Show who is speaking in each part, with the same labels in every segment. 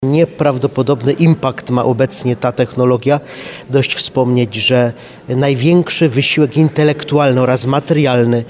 Speaker 1: Nieprawdopodobny impact ma obecnie ta technologia. Dość wspomnieć, że największy wysiłek intelektualny oraz materialny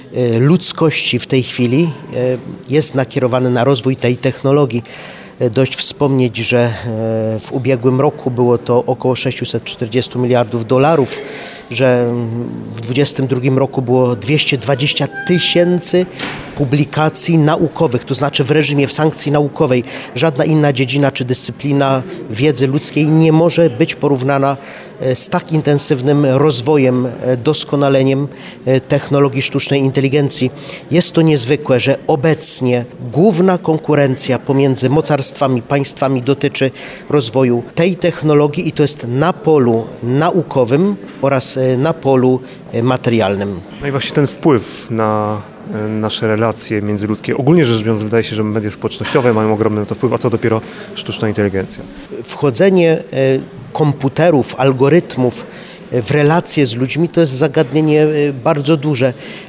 Speaker 1: ludzkości w tej chwili jest nakierowany na rozwój tej technologii. Dość wspomnieć, że w ubiegłym roku było to około 640 miliardów dolarów, że w 2022 roku było 220 tysięcy publikacji naukowych, to znaczy w reżimie, w sankcji naukowej. Żadna inna dziedzina czy dyscyplina wiedzy ludzkiej nie może być porównana z tak intensywnym rozwojem, doskonaleniem technologii sztucznej inteligencji. Jest to niezwykłe, że obecnie główna konkurencja pomiędzy mocarstwami, państwami dotyczy rozwoju tej technologii i to jest na polu naukowym oraz na polu materialnym.
Speaker 2: No i właśnie ten wpływ na nasze relacje międzyludzkie. Ogólnie rzecz biorąc, wydaje się, że media społecznościowe mają ogromny na to wpływ, a co dopiero sztuczna inteligencja.
Speaker 1: Wchodzenie komputerów, algorytmów w relacje z ludźmi to jest zagadnienie bardzo duże.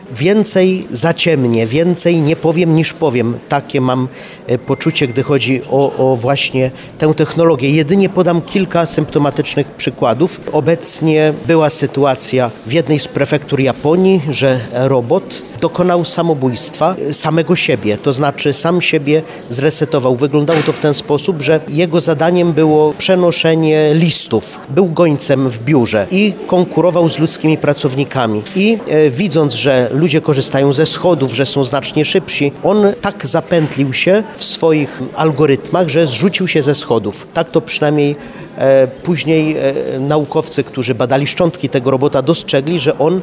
Speaker 1: Więcej zaciemnię, więcej nie powiem niż powiem. Takie mam poczucie, gdy chodzi o właśnie tę technologię. Jedynie podam kilka symptomatycznych przykładów. Obecnie była sytuacja w jednej z prefektur Japonii, że robot dokonał samobójstwa samego siebie, to znaczy sam siebie zresetował. Wyglądało to w ten sposób, że jego zadaniem było przenoszenie listów. Był gońcem w biurze i konkurował z ludzkimi pracownikami. I widząc, że ludzie korzystają ze schodów, że są znacznie szybsi, on tak zapętlił się w swoich algorytmach, że zrzucił się ze schodów. Tak to przynajmniej później naukowcy, którzy badali szczątki tego robota, dostrzegli, że on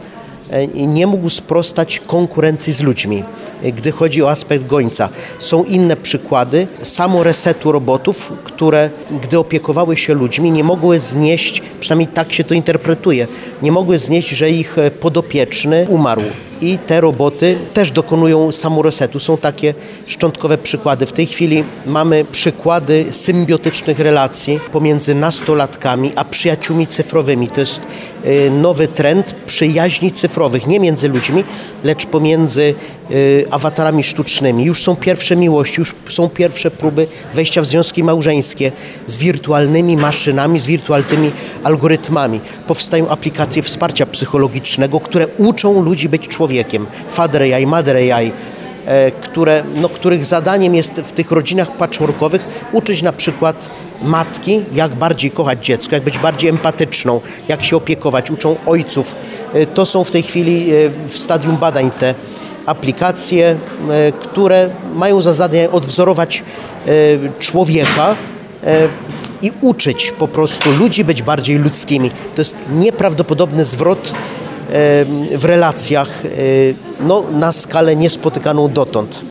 Speaker 1: nie mógł sprostać konkurencji z ludźmi, gdy chodzi o aspekt gońca. Są inne przykłady samoresetu robotów, które gdy opiekowały się ludźmi, nie mogły znieść, przynajmniej tak się to interpretuje, nie mogły znieść, że ich podopieczny umarł. I te roboty też dokonują samoresetu. Są takie szczątkowe przykłady. W tej chwili mamy przykłady symbiotycznych relacji pomiędzy nastolatkami a przyjaciółmi cyfrowymi. To jest nowy trend przyjaźni cyfrowych, nie między ludźmi, lecz pomiędzy awatarami sztucznymi. Już są pierwsze miłości, już są pierwsze próby wejścia w związki małżeńskie z wirtualnymi maszynami, z wirtualnymi algorytmami. Powstają aplikacje wsparcia psychologicznego, które uczą ludzi być człowiekiem. Father AI, Mother AI, których zadaniem jest w tych rodzinach patchworkowych uczyć na przykład matki, jak bardziej kochać dziecko, jak być bardziej empatyczną, jak się opiekować, uczą ojców. To są w tej chwili w stadium badań te aplikacje, które mają za zadanie odwzorować człowieka i uczyć po prostu ludzi być bardziej ludzkimi. To jest nieprawdopodobny zwrot w relacjach na skalę niespotykaną dotąd.